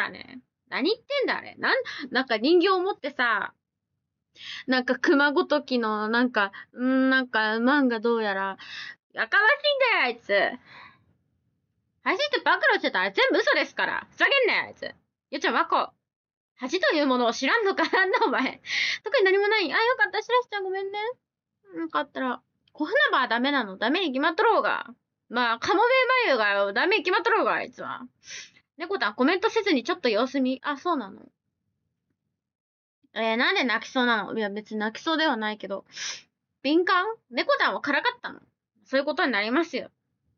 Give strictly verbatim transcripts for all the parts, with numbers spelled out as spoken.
からね。何言ってんだあれ。なん、なんか人形を持ってさ、なんか熊ごときの、なんか、んーなんか、漫画どうやら、やかましいんだよ、あいつ。恥って暴露してたら全部嘘ですから。ふざけんなよ、あいつ。よっちゃん、わこ。恥というものを知らんのかなんだ、お前。特に何もない。あ、よかった。しらしちゃんごめんね。よかったら。小船場はダメなの。ダメに決まっとろうが。まあ、カモメバイユがダメに決まっとろうが、あいつは。猫たんコメントせずにちょっと様子見。あ、そうなの。えー、なんで泣きそうなの？いや、別に泣きそうではないけど。敏感？猫たんはからかったの？そういうことになりますよ。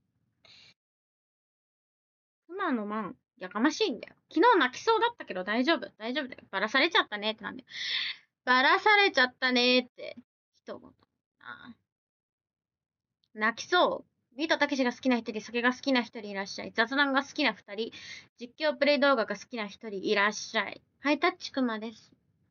熊のマン、やかましいんだよ。昨日泣きそうだったけど大丈夫。大丈夫だよ。バラされちゃったねってなんで。バラされちゃったねって。一言。ああ、泣きそう。ビートたけしが好きな一人、酒が好きな一人いらっしゃい。雑談が好きな二人、実況プレイ動画が好きな一人いらっしゃい。ハイタッチクマです。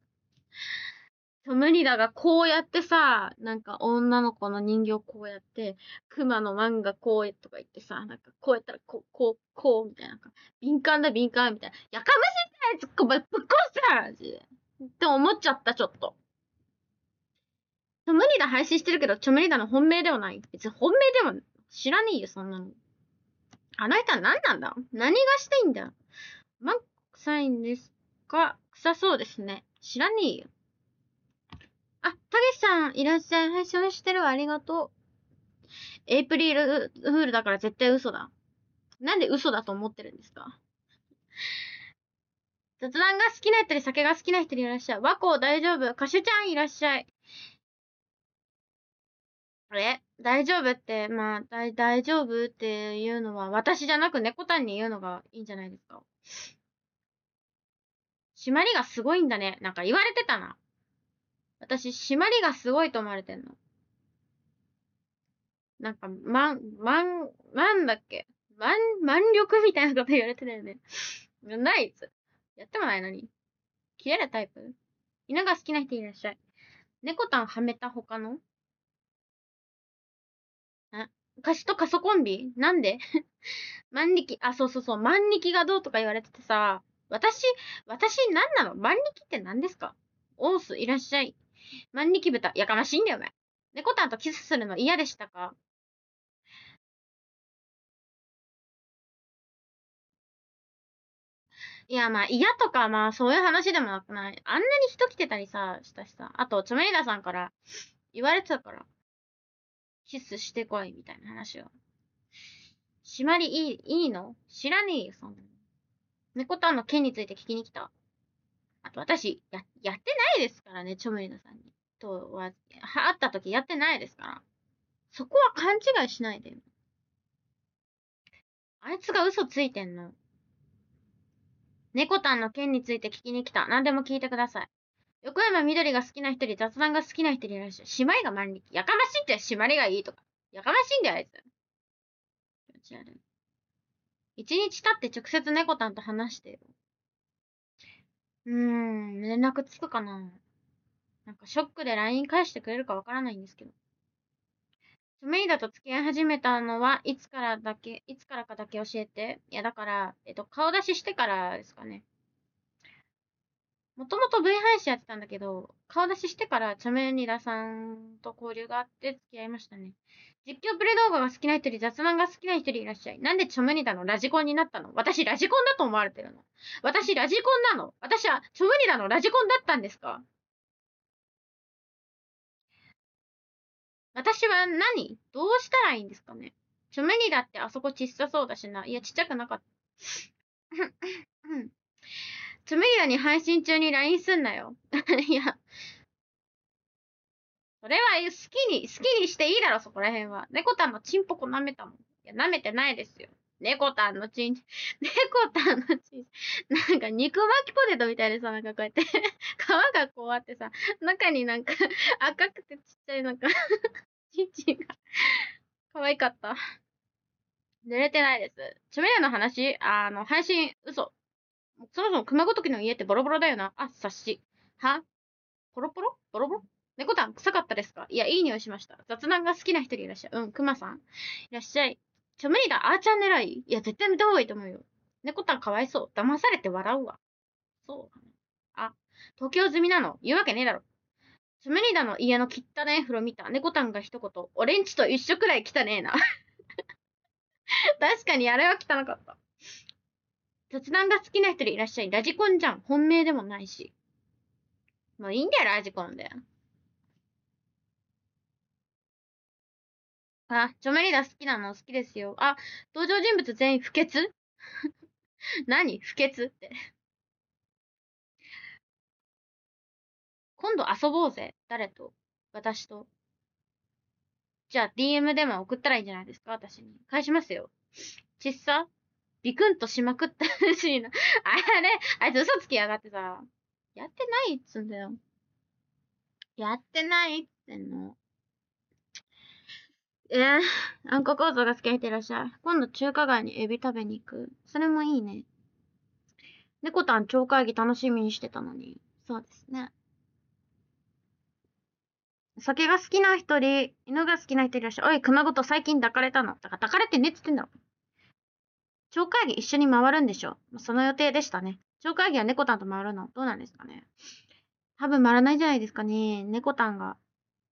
無理だが、こうやってさ、なんか女の子の人形こうやって、熊の漫画こうやとか言ってさ、なんかこうやったらこう、こう、こう、みたいな。敏感だ敏感みたいな。やかましいやつ、こぶっ壊したマジで。って思っちゃった、ちょっと。チョムニダ配信してるけど、チョムニダの本命ではない。別に本命でも知らねえよ、そんなの。あの人は何なんだ？何がしたいんだ？マン臭いんですか？臭そうですね。知らねえよ。あ、たけしさん、いらっしゃい。配信してるわ。ありがとう。エイプリルフールだから絶対嘘だ。なんで嘘だと思ってるんですか？雑談が好きな人に酒が好きな人にいらっしゃい。和光大丈夫。歌手ちゃんいらっしゃい。え大丈夫って、まあ、大、大丈夫っていうのは、私じゃなく猫たんに言うのがいいんじゃないですか。締まりがすごいんだね。なんか言われてたな。私、締まりがすごいと思われてんの。なんか、まん、まん、なんだっけ。まん、満力みたいなこと言われてたよね。ナイス。やってもないのに。切れるタイプ？犬が好きな人いらっしゃい。猫たんはめた他の？あ、歌詞とカソコンビなんで？万力、あ、そうそうそう、万力がどうとか言われててさ、私、私何なの？万力って何ですか？オースいらっしゃい。万力豚、やかましいんだよ、お前。猫たんとキスするの嫌でしたか？いや、まあ、嫌とか、まあ、そういう話でもなくない。あんなに人来てたりさ、したしさ。あと、チョメイダさんから言われてたから、キスしてこい、みたいな話を。締まりいい、いいの？知らねえよ、そんなの。猫たんの件について聞きに来た。あと、私、や、やってないですからね、チョメイダさんに。とは、は、会った時やってないですから。そこは勘違いしないでよ。あいつが嘘ついてんの。猫たんの件について聞きに来た。何でも聞いてください。横山みどりが好きな人に雑談が好きな人にいらっしゃる。締まりが万力。やかましいって締まりがいいとか。やかましいんだよ、あいつ。気持ち悪い。一日経って直接猫たんと話してよ。うーん、連絡つくかな？なんかショックで ライン 返してくれるかわからないんですけど。チョメイダと付き合い始めたのはいつからだけ、いつからかだけ教えて。いや、だから、えっと、顔出ししてからですかね。もともと V 配信やってたんだけど、顔出ししてからチャメニダさんと交流があって付き合いましたね。実況プレイ動画が好きな人に雑談が好きな人にいらっしゃい。なんでチョメニダのラジコンになったの？私ラジコンだと思われてるの？私ラジコンなの？私はチョメニダのラジコンだったんですか？私は何？どうしたらいいんですかね？チョメニダってあそこ小さそうだしな。いや、ちっちゃくなかった。チョメニダに配信中に ライン すんなよ。いや、それは好きに、好きにしていいだろ、そこら辺は。猫たんのチンポコ舐めたもん。いや、舐めてないですよ。猫たんのチン、猫たんのチン、なんか肉巻きポテトみたいでさ、なんかこうやって皮がこうあってさ、中になんか赤くてちっちゃいなんかチンチンが可愛かった。濡れてないです。チョメリアの話、あの、配信、嘘。そもそも熊ごときの家ってボロボロだよな。あ、察し。はポロポロボロボロ猫たん臭かったですか？いや、いい匂いしました。雑談が好きな人いらっしゃい。うん、熊さん。いらっしゃい。ちょ、無理だ。あーちゃん狙いいや、絶対見た方がいいと思うよ。 猫たんかわいそう。騙されて笑うわ。そう。あ、東京済みなの言うわけねえだろ。つむりだの家の汚ねえ風呂見た。猫たんが一言。俺んちと一緒くらい汚ねえな。確かにあれは汚かった。雑談が好きな人でいらっしゃい。ラジコンじゃん。本命でもないし。もういいんだよ、ラジコンで。あ、チョメリダ好きなの好きですよ。あ、登場人物全員不潔何不潔って。今度遊ぼうぜ。誰と私と。じゃあ ディーエム でも送ったらいいんじゃないですか私に。返しますよ。ちっさビクンとしまくったらしいな。あれあいつ嘘つきやがってさ。やってないっつんだよ。やってないってんの。えー、あんこ構造が好きな人いらっしゃい。今度中華街にエビ食べに行く。それもいいね。猫たん超会議楽しみにしてたのに。そうですね。酒が好きな人で、犬が好きな人いらっしゃい。おい、熊ごと最近抱かれたの。だから抱かれてねっつってんだろ。超会議一緒に回るんでしょ。その予定でしたね。超会議は猫たんと回るのどうなんですかね。多分回らないんじゃないですかね。猫たんが。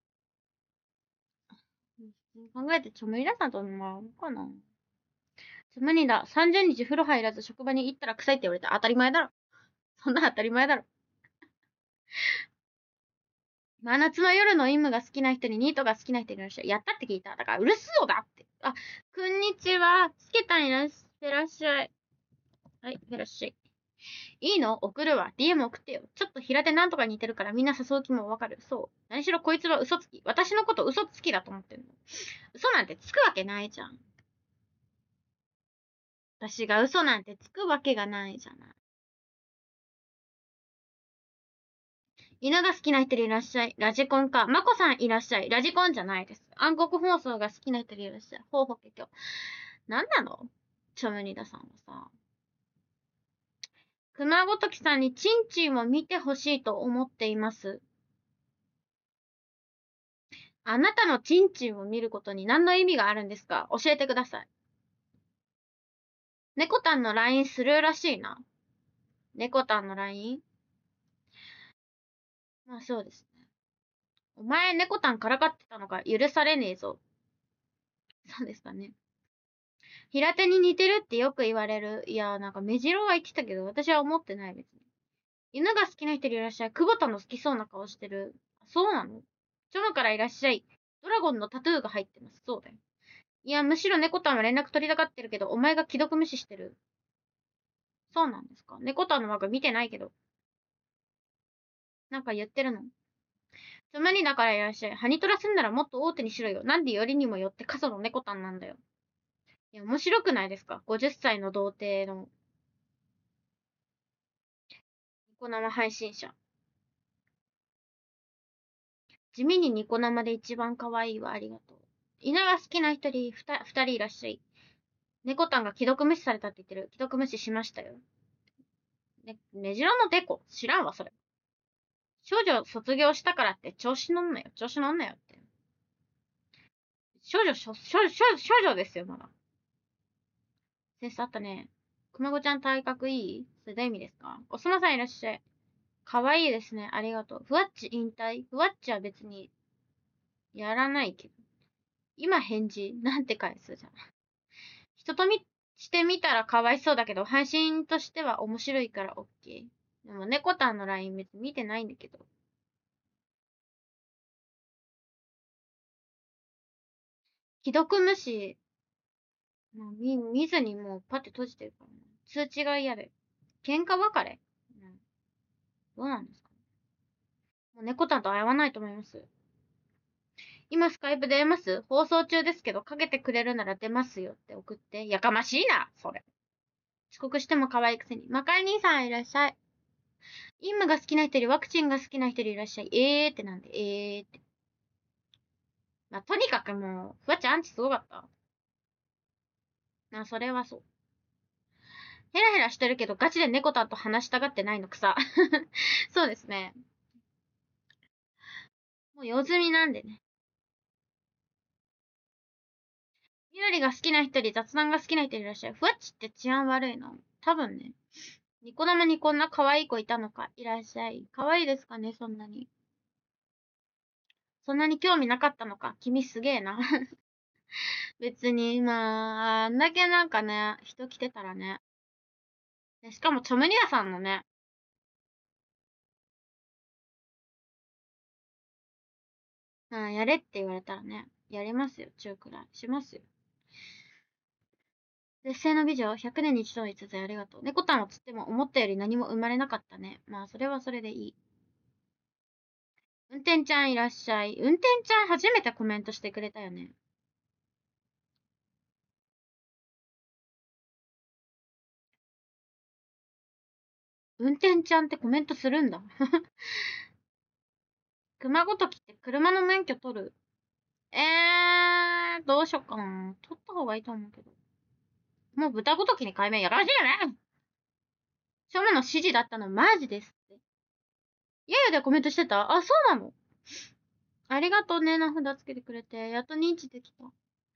考えてちょむりださんと回るのかな。つむりだ。さんじゅうにち風呂入らず職場に行ったら臭いって言われた。当たり前だろ。そんな当たり前だろ。真夏の夜のイムが好きな人にニートが好きな人いらっしゃい。やったって聞いた。だから、うるすおだって。あ、こんにちは。つけたんいらっしゃい。はい、いらっしゃい。いいの送るわ。ディーエム 送ってよ。ちょっと平手なんとか似てるからみんな誘う気もわかる。そう。何しろこいつは嘘つき。私のこと嘘つきだと思ってんの。嘘なんてつくわけないじゃん。私が嘘なんてつくわけがないじゃない。犬が好きな人いらっしゃい。ラジコンか。まこさんいらっしゃい。ラジコンじゃないです。暗黒放送が好きな人いらっしゃい。ほうほけきょ。なんなのチョムニダさんはさ。熊ごときさんにチンチンを見てほしいと思っています。あなたのチンチンを見ることに何の意味があるんですか教えてください。猫たんの ライン スルーらしいな。猫たんの ライン? まあそうですね。お前猫たんからかってたのか許されねえぞ。そうですかね。平手に似てるってよく言われる。いや、なんか目白は言ってたけど、私は思ってない別に。犬が好きな人いらっしゃい。久保田の好きそうな顔してる。そうなのチョムからいらっしゃい。ドラゴンのタトゥーが入ってます。そうだよ。いや、むしろ猫たんは連絡取りたがってるけど、お前が既読無視してる。そうなんですか。猫たんの枠見てないけど。なんか言ってるの。つまりだからいらっしゃい。ハニトラすんならもっと大手にしろよ。なんでよりにもよって過疎の猫たんなんだよ。いや、面白くないですか ?ごじゅっ 歳の童貞のニコ生配信者。地味にニコ生で一番可愛いわ。ありがとう。犬が好きな人にふた二人いらっしゃい。猫たんが既読無視されたって言ってる。既読無視しましたよ。ね、メジロのデコ知らんわ、それ。少女卒業したからって調子乗んなよ。調子乗んなよって。少女、少女、少女、少女ですよ、まだ。センスあったね。くまごちゃん体格いいそれどういう意味ですかおそまさんいらっしゃい。かわいいですね。ありがとう。ふわっち引退ふわっちは別に、やらないけど。今返事、なんて返すじゃん。人とみ、してみたらかわいそうだけど、配信としては面白いから OK。でも、猫たんの ライン 別に見てないんだけど。既読無視、もう見、見ずにもうパッて閉じてるからね。通知が嫌で。喧嘩別れ、うん、どうなんですかもう猫たんと会わないと思います。今スカイプ出れます放送中ですけど、かけてくれるなら出ますよって送って。やかましいな、それ。遅刻しても可愛いくせに。マカイ兄さんいらっしゃい。インムが好きな人よりワクチンが好きな人よりいらっしゃい。えーってなんで、えーって。まあ、とにかくもう、ふわちゃんアンチすごかった。あ、それはそう。ヘラヘラしてるけど、ガチで猫たんと話したがってないのくさ。そうですね。もう用済みなんでね。みどりが好きな人より雑談が好きな人いらっしゃる。ふわっちって治安悪いの多分ね。ニコ生にこんな可愛い子いたのか。いらっしゃい。可愛いですかね、そんなに。そんなに興味なかったのか。君すげえな。別に、まあ、あんだけなんかね、人来てたらね。しかも、チョムニアさんのね、うん、やれって言われたらね、やりますよ、中くらい。しますよ。絶世の美女、ひゃくねんに一度の逸材ありがとう。猫たんを釣っても思ったより何も生まれなかったね。まあ、それはそれでいい。運転ちゃんいらっしゃい。運転ちゃん初めてコメントしてくれたよね。運転ちゃんってコメントするんだ。熊ごときって車の免許取る？えー、どうしよっかな。取った方がいいと思うけど。もう豚ごときに改名やらしいよね。ショムの指示だったのマジですって。いやいやでコメントしてた？あ、そうなの？ありがとうね、名札つけてくれて。やっと認知できた。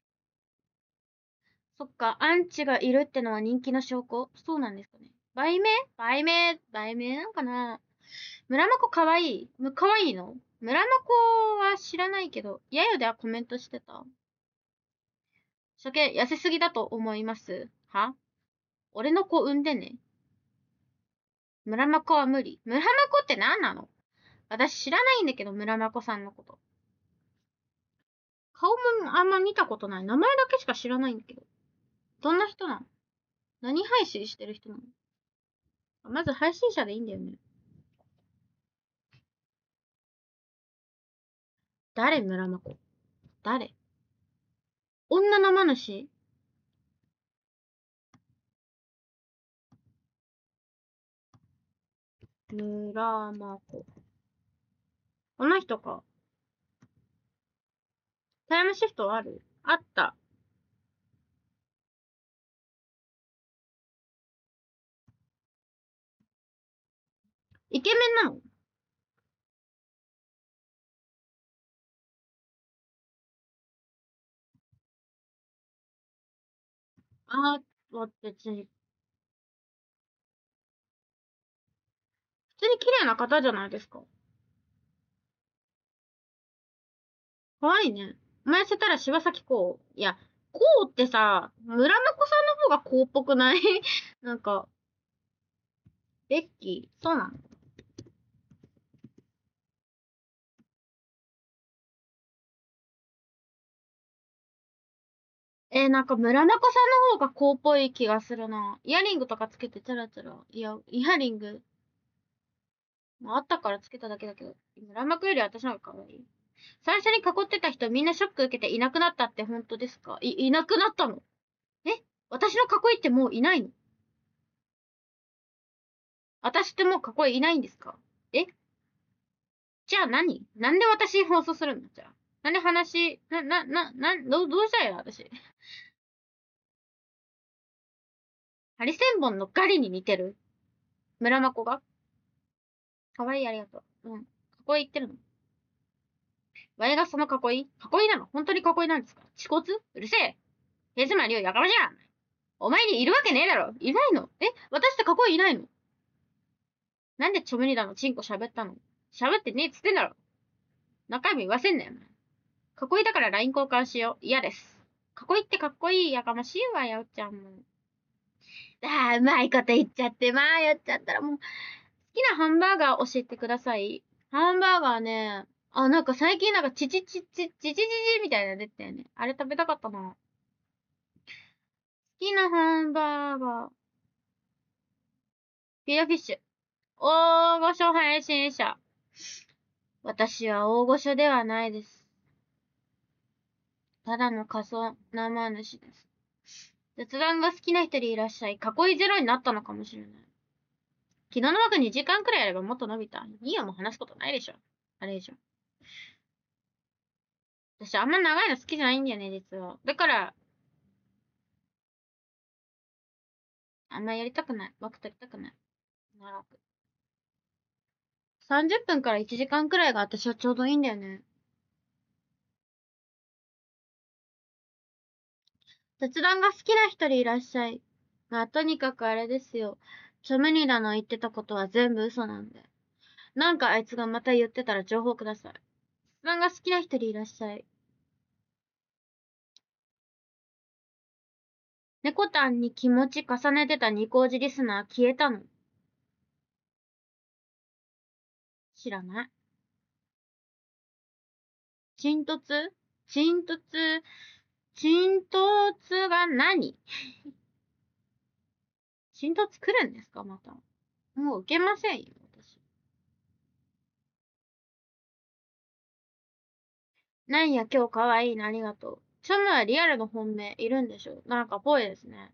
そっか、アンチがいるってのは人気の証拠？そうなんですかね。売名売名売名なんかな？村まこかわいい？かわいいの？村まこは知らないけど、やよではコメントしてた？初見、痩せすぎだと思います。は？俺の子産んでね。村まこは無理。村まこって何なの？私知らないんだけど、村まこさんのこと。顔もあんま見たことない。名前だけしか知らないんだけど。どんな人なの？何配信してる人なの？まず配信者でいいんだよね。誰村まこ？誰？女のマ主？村まこ。この人か。タイムシフトある？あった。イケメンなの？あー、別に。普通に綺麗な方じゃないですか。可愛いね。前せたら柴咲コウ。いや、コウってさ、村まこさんの方がコウっぽくない？なんか、ベッキー、そうなの？えー、なんか村まこさんの方がコウっぽい気がするな。イヤリングとかつけてチャラチャラ。いや、イヤリング、まあ、あったからつけただけだけど、村まこより私の方が可愛い。最初に囲ってた人みんなショック受けていなくなったって本当ですか？い、いなくなったの？え？私の囲いってもういないの？私ってもう囲いいないんですか？え？じゃあ何？なんで私放送するの？じゃあ。なんで話、な、な、な、な、どう、どうしたよ、私。ハリセンボンのガリに似てる？村まこが？かわいい、ありがとう。うん。囲い言ってるの？わいがその囲い？囲いなの？本当に囲いなんですか？恥骨？うるせえ。ヘズマリオやかまじゃん。お前にいるわけねえだろ。いないの？え？私って囲いいないの？なんでチョムニダのチンコ喋ったの？喋ってねえっつってんだろ。中身言わせんなよ。囲いだから ライン 交換しよう。嫌です。囲いってかっこいいやかましいわ、やおちゃんも。ああ、うまいこと言っちゃって、まあ、やっちゃったらもう。好きなハンバーガー教えてください。ハンバーガーね、あ、なんか最近なんかチチチチ、チチチチみたいなの出てたよね。あれ食べたかったな。好きなハンバーガー。ピラフィッシュ。大御所配信者。私は大御所ではないです。ただの仮想生主です。雑談が好きな人でいらっしゃい。囲いゼロになったのかもしれない。昨日の枠にじかんくらいやればもっと伸びた。いいよ、もう話すことないでしょ。あれでしょ。私あんま長いの好きじゃないんだよね、実は。だから、あんまやりたくない。枠取りたくない。長く。さんじゅっぷんからいちじかんくらいが私はちょうどいいんだよね。雑談が好きな人でいらっしゃい。 まあ、とにかくあれですよ。チョムニダの言ってたことは全部嘘なんで。なんかあいつがまた言ってたら情報ください。質問が好きな人でいらっしゃい。猫タンに気持ち重ねてたニコージリスナー消えたの？知らない。沈突沈突沈突が何？沈突来るんですかまた。もう受けませんよ、私。なんや、今日かわいいな、ありがとう。チョムはリアルの本命いるんでしょ？なんかぽいですね。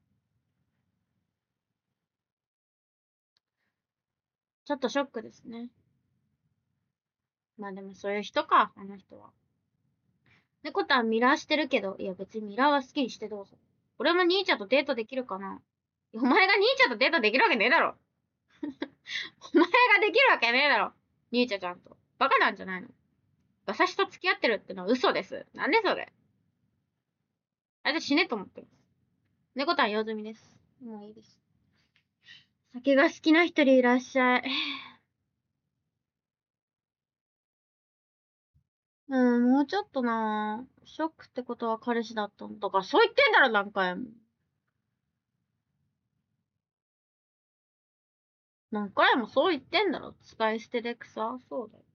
ちょっとショックですね。まあでもそういう人か、あの人は。猫タンミラーしてるけど、いや別にミラーは好きにしてどうぞ。俺も兄ちゃんとデートできるかな？お前が兄ちゃんとデートできるわけねえだろ。お前ができるわけねえだろ。兄ちゃんちゃんと。バカなんじゃないの？私と付き合ってるってのは嘘です。なんでそれ？あれで死ねと思ってます。猫タン用済みです。もういいです。酒が好きな人でいらっしゃい。うん、もうちょっとなぁ。ショックってことは彼氏だったんだから、そう言ってんだろ、何回も。何回もそう言ってんだろ。使い捨てで草。そうだよ。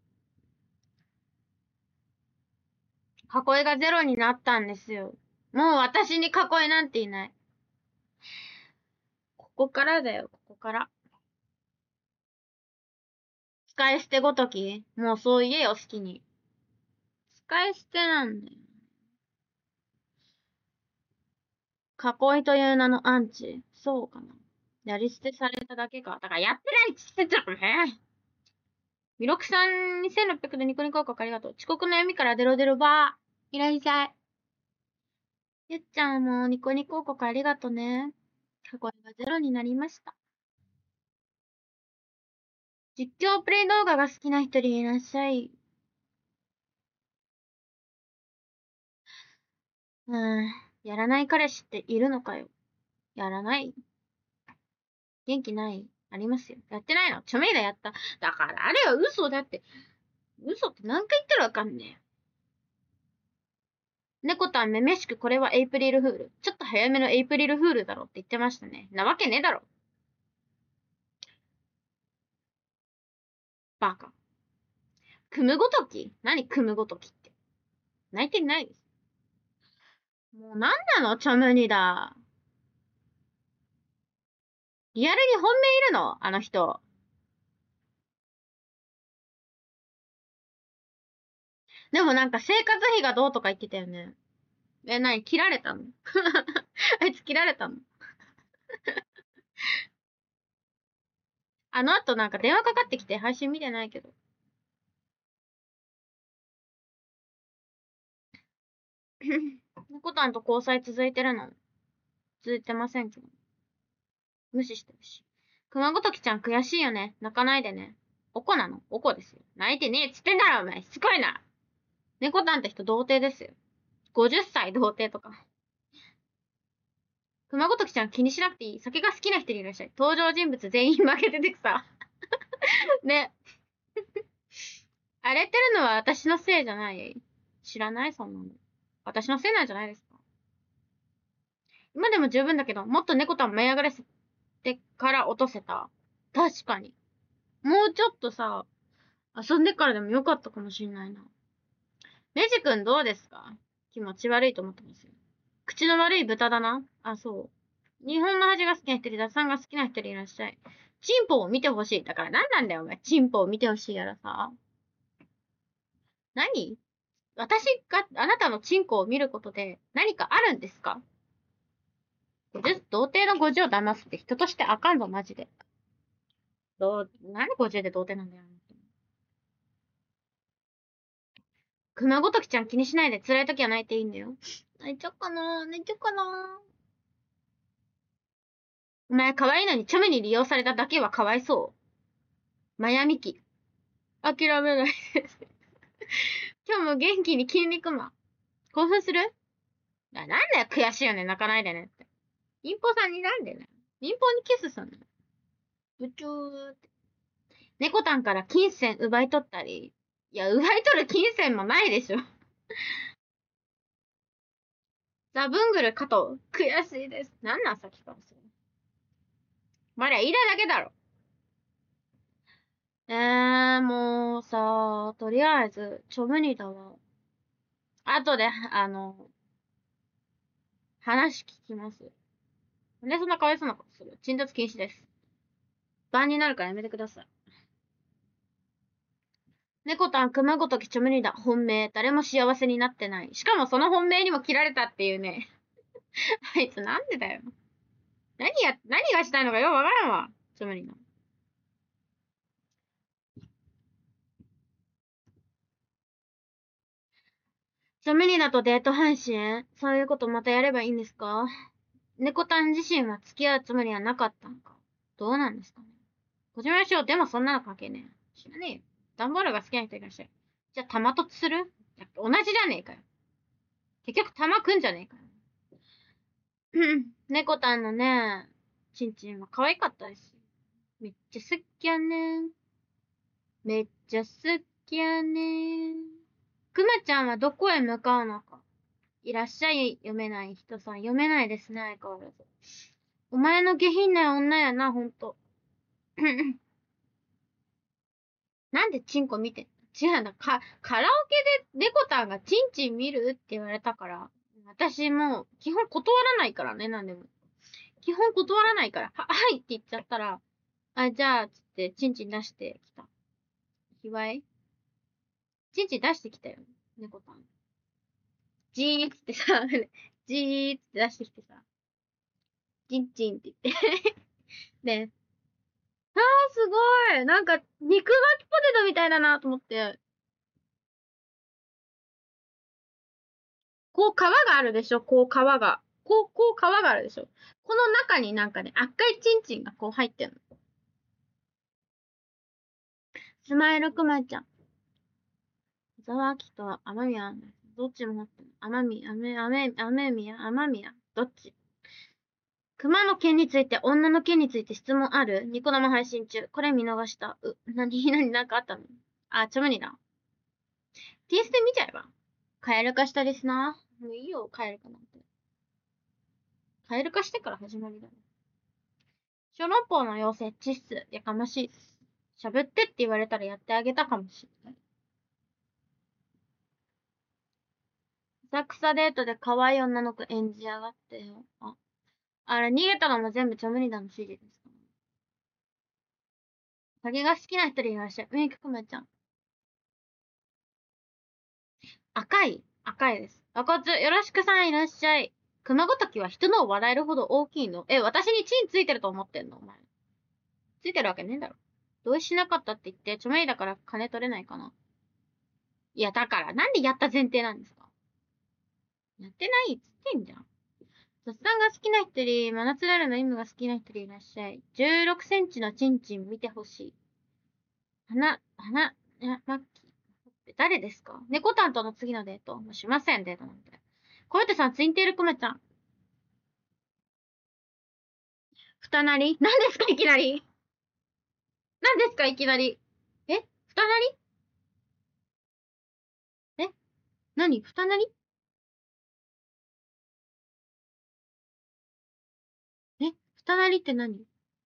囲いがゼロになったんですよ。もう私に囲いなんていない。ここからだよ、ここから。使い捨てごときもうそう言えよ、好きに。使い捨てなんだよ。囲いという名のアンチ。そうかな。やり捨てされただけか。だからやってないって言ってたよね。ミロクさんにせんろっぴゃくでニコニコ広告ありがとう。遅刻の闇からデロデロバー。いらっしゃい。ゆっちゃんもニコニコ広告ありがとね。囲いがゼロになりました。実況プレイ動画が好きな人でいらっしゃい。うーん。やらない彼氏っているのかよ。やらない。元気ないありますよ。やってないの？ちょめいだやった。だからあれは嘘だって。嘘って何回言ったらわかんねえ。猫とはめめしくこれはエイプリルフール。ちょっと早めのエイプリルフールだろって言ってましたね。なわけねえだろ。バカ。組むごとき？何組むごときって。泣いてないです。もうなんなのチョムニだ。リアルに本命いるのあの人。でもなんか生活費がどうとか言ってたよね。え、なに切られたの？あいつ切られたの？あの後なんか電話かかってきて配信見てないけど。猫たんと交際続いてるの？続いてませんけど。無視してるし。熊ごときちゃん悔しいよね。泣かないでね。おこなの？おこですよ。泣いてねえっつってんだろお前。しつこいな。猫たんって人童貞ですよ。ごじゅっさい童貞とか。熊ごときちゃん気にしなくていい。酒が好きな人でいらっしゃい。登場人物全員負けててくさ。ね。荒れてるのは私のせいじゃない。知らないそんなの。私のせいなんじゃないですか。今でも十分だけど、もっと猫とは舞い上がらせてから落とせた。確かに。もうちょっとさ、遊んでからでもよかったかもしんないな。メジ君どうですか？気持ち悪いと思ってますよ。口の悪い豚だな。あ、そう。日本の味が好きな人で、雑さんが好きな人でいらっしゃい。チンポを見てほしい。だから何なんだよ、お前。チンポを見てほしいやらさ。何？私があなたのチンコを見ることで何かあるんですか？童貞のごじゅうを騙すって人としてあかんぞ、マジで。どう、何ごじゅうで童貞なんだよ。熊ごときちゃん気にしないで辛い時は泣いていいんだよ。泣いちゃうかな泣いちゃうかなお前可愛いのにチャメに利用されただけはかわいそう。マヤミキ。諦めないです。今日も元気に筋肉マン。興奮する？なんだよ、悔しいよね。泣かないでねって。 民放さんになんでね。民放にキスすんの。部長って。猫たんから金銭奪い取ったり。いや、奪い取る金銭もないでしょ。ザブングル加藤。悔しいです。なんなんさっきからそれ。まりゃ言いたいだけだろ。えー、もうさ、とりあえず、ちょ無理だわ。後で、あの、話聞きます。なんでそんなかわいそうなことする？沈没禁止です。番になるからやめてください。猫たん熊ごときちょ無理だ。本命。誰も幸せになってない。しかもその本命にも切られたっていうね。あいつなんでだよ。何や、何がしたいのかよくわからんわ。ちょ無理な。ちょ無理だとデート配信？そういうことまたやればいいんですか？猫たん自身は付き合うつもりはなかったのか。どうなんですかね。小島よしお、でもそんなの関係ねえ。知らねえよ。ダンボールが好きな人いらっしゃる。じゃあ、玉とする？同じじゃねえかよ。結局玉くんじゃねえかよ。うん。猫たんのね、ちんちんは可愛かったです。めっちゃ好きやねん。めっちゃ好きやねん。くまちゃんはどこへ向かうのか。いらっしゃい、読めない人さん。読めないですね、相変わらず。お前の下品な女やな、ほんと。なんでチンコ見てんの？違うな。か、カラオケで猫たんがチンチン見るって言われたから、私もう基本断らないからね、なんでも。基本断らないから、は、はいって言っちゃったら、あ、じゃあ、つって、チンチン出してきた。ひわいチンチン出してきたよ。猫たん。じーっつってさ、じーって出してきてさ、チンチンって言って。で、あーすごいなんか、肉巻きポテトみたいだなと思って。こう皮があるでしょこう皮が。こう、こう皮があるでしょこの中になんかね、赤いチンチンがこう入ってんの。スマイルクマちゃん。ザワキとアマミヤどっちも持ってる。アマミ、アメ、アメ、アメミヤ、アマミヤどっち？熊の件について、女の件について質問ある？ニコ生配信中。これ見逃した。う、なに、なに、なんかあったの？あ、ちょ無理だ。ティーエス で見ちゃえば。カエル化したリスナー。もういいよ、カエル化なんて。カエル化してから始まりだね。小籠包の妖精、チッス。やかましいです。喋ってって言われたらやってあげたかもしれない。浅草デートで可愛い女の子演じやがってよ。あ、あれ逃げたのも全部チョムニダの指示ですか？酒が好きな人でいらっしゃる。メイクくまちゃん。赤い赤いです。あこつ、よろしくさんいらっしゃい。熊ごときは人のを笑えるほど大きいの？え、私にチンついてると思ってんのお前。ついてるわけねえだろ。同意しなかったって言って、ちょめいだから金取れないかな。いや、だから、なんでやった前提なんですか？やってないっつってんじゃん。雑談が好きな人に、マナツラルの意味が好きな人いらっしゃい。じゅうろくセンチのチンチン見てほしい。花、花、いや、マッキー。誰ですか？猫担当の次のデートもうしません、デートなんて。コヨテさん、ツインテールクマちゃん。ふたなり何ですか、いきなり。何ですか、いきなり。えふたなりえ何ふたなりえふたなりって何？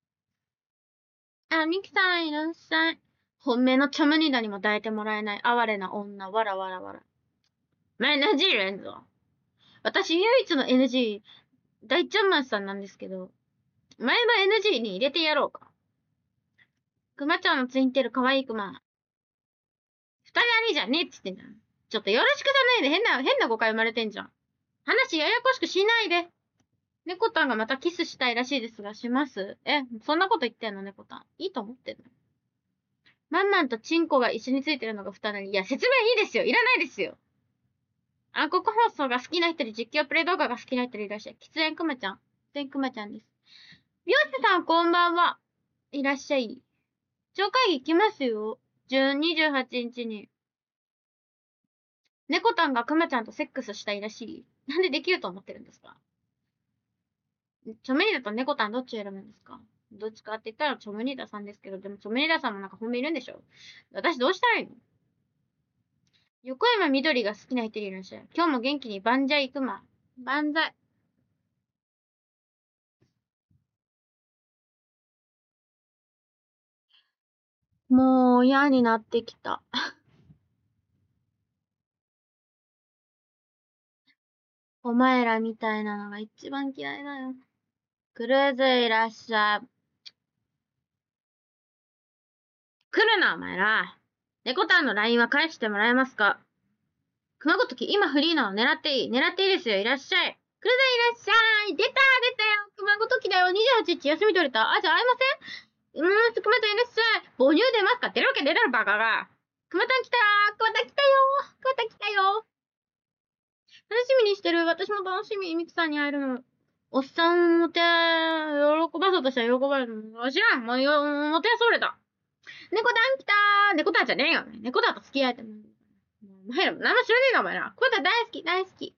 あ、ミキさんいらっしゃい。本命のチョムニダにも抱いてもらえない哀れな女、わらわらわら。まあ、エヌジー 連続。私唯一の エヌジー、大ちゃんマンさんなんですけど、前は エヌジー に入れてやろうか。くまちゃんのツインテール可愛いくま。二人じゃねえっつってんじゃん。ちょっとよろしくじゃないで変な、変な誤解生まれてんじゃん。話ややこしくしないで。猫たんがまたキスしたいらしいですが、します？え、そんなこと言ってんの猫たん。いいと思ってんの？マンマンとチンコが一緒についてるのが二人。いや、説明いいですよ。いらないですよ。暗黒放送が好きな人で実況プレイ動画が好きな人でいらっしゃい。喫煙くまちゃん。喫煙くまちゃんです。りょうしさんこんばんは。いらっしゃい。超会議行きますよ。じゅう、にじゅうはちにちに。猫たんがくまちゃんとセックスしたいらしい。なんでできると思ってるんですか？ チョメリダとネコタンどっちを選ぶんですか？どっちかって言ったらチョメリダさんですけど、でもチョメリダさんもなんか本命いるんでしょ？私どうしたらいいの？横山みどりが好きな人いるんですよ。今日も元気に万歳行くま。万歳。もう嫌になってきた。お前らみたいなのが一番嫌いだよ。クルーズいらっしゃい。来るな、お前ら。猫タンの ライン は返してもらえますか？熊ごとき、今フリーなの狙っていい。狙っていいですよ。いらっしゃい。クルーズいらっしゃい。出た、出たよ。熊ごときだよ。にじゅうはちにち休み取れた。あ、じゃあ会いません？うーん、熊タンいらっしゃい。母乳出ますか？出るわけ出るバカが。熊タン来たー。熊タン来たよー。熊タン来たよー。楽しみにしてる。私も楽しみ。ミクさんに会えるの。おっさんもて、喜ばそうとしたら喜ばれるの。知らん。もうよ、もてそれた。猫団来たー。猫団じゃねえよ。猫団と付き合えても。お前ら、何も知らねえな、お前ら。これ大好き、大好き。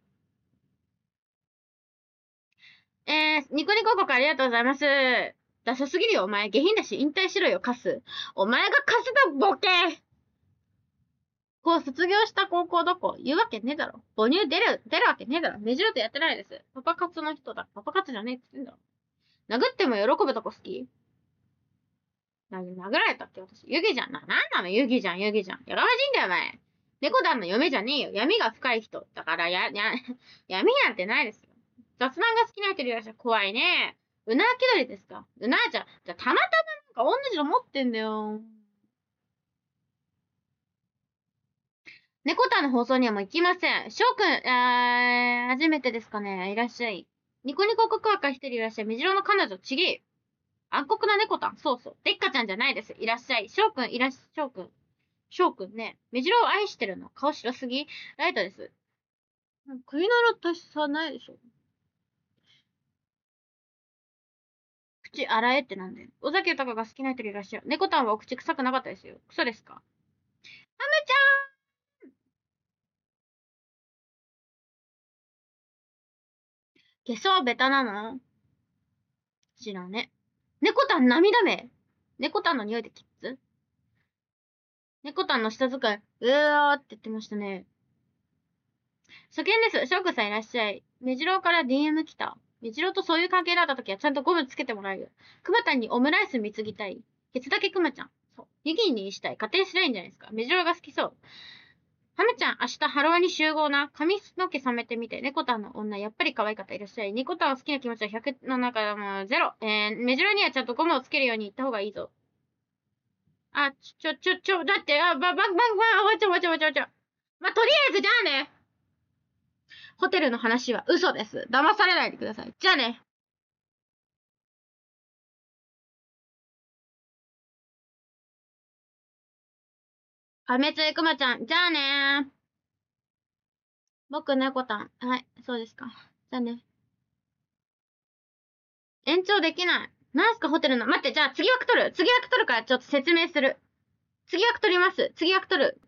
えー、ニコニコ国ありがとうございます。ダサすぎるよ、お前。下品だし、引退しろよ、カス。お前がカスだ、ボケこう、卒業した高校どこ言うわけねえだろ。母乳出る、出るわけねえだろ。目白とやってないです。パパ活の人だ。パパ活じゃねえって言ってんだろ。殴っても喜ぶとこ好き？な、殴られたっけ私。ユギじゃん。な、なんなのユギじゃん、ユギじゃん。やがましいんだよ、お前。猫団の嫁じゃねえよ。闇が深い人。だから、や、や、闇なんてないですよ。雑談が好きな人いらっしゃる。怖いね。うなきどりですか？うなちゃん。じゃ、たまたまなんか同じの持ってんだよ。猫団の放送にはもう行きません。翔くん、えー、初めてですかね。いらっしゃい。ニコニコ告白一人いらっしゃい。目白の彼女、ちげえよ。暗黒な猫たん。そうそう。でっかちゃんじゃないです。いらっしゃい。翔くん、いらっしゃい。翔くん。翔くんね。目白を愛してるの。顔白すぎ。ライトです。首の色足しさないでしょ。口洗えってなんで。尾崎豊が好きな人いらっしゃる。猫たんはお口臭くなかったですよ。クソですか？ハムちゃん化粧ベタなの？知らんね。猫たん涙目。猫たんの匂いでキッズ？猫たんの舌使い、うーって言ってましたね。初見です。翔くんさんいらっしゃい。目白から ディーエム 来た。目白とそういう関係だった時はちゃんとゴムつけてもらうよ。くまたんにオムライス貢ぎたい。ケツだけくまちゃん。そう。ユギにしたい。家庭しないんじゃないですか。目白が好きそう。ハムちゃん、明日ハロワに集合な。髪の毛染めてみて。猫タンの女、やっぱり可愛かった。いらっしゃい。ニコタンを好きな気持ちはひゃくの中でもゼロ。えー、目白にはちゃんとゴムをつけるように言った方がいいぞ。あ、ちょ、ちょ、ちょ、だって、あ、ば、ば、ば、ば、わちゃわちゃわちゃわちゃ。まあ、とりあえず、じゃあね。ホテルの話は嘘です。騙されないでください。じゃあね。破滅くまちゃん。じゃあねー。僕、猫たん。はい、そうですか。じゃあね。延長できない。なんすか、ホテルの。待って、じゃあ次枠取る。次枠取るからちょっと説明する。次枠取ります。次枠取る。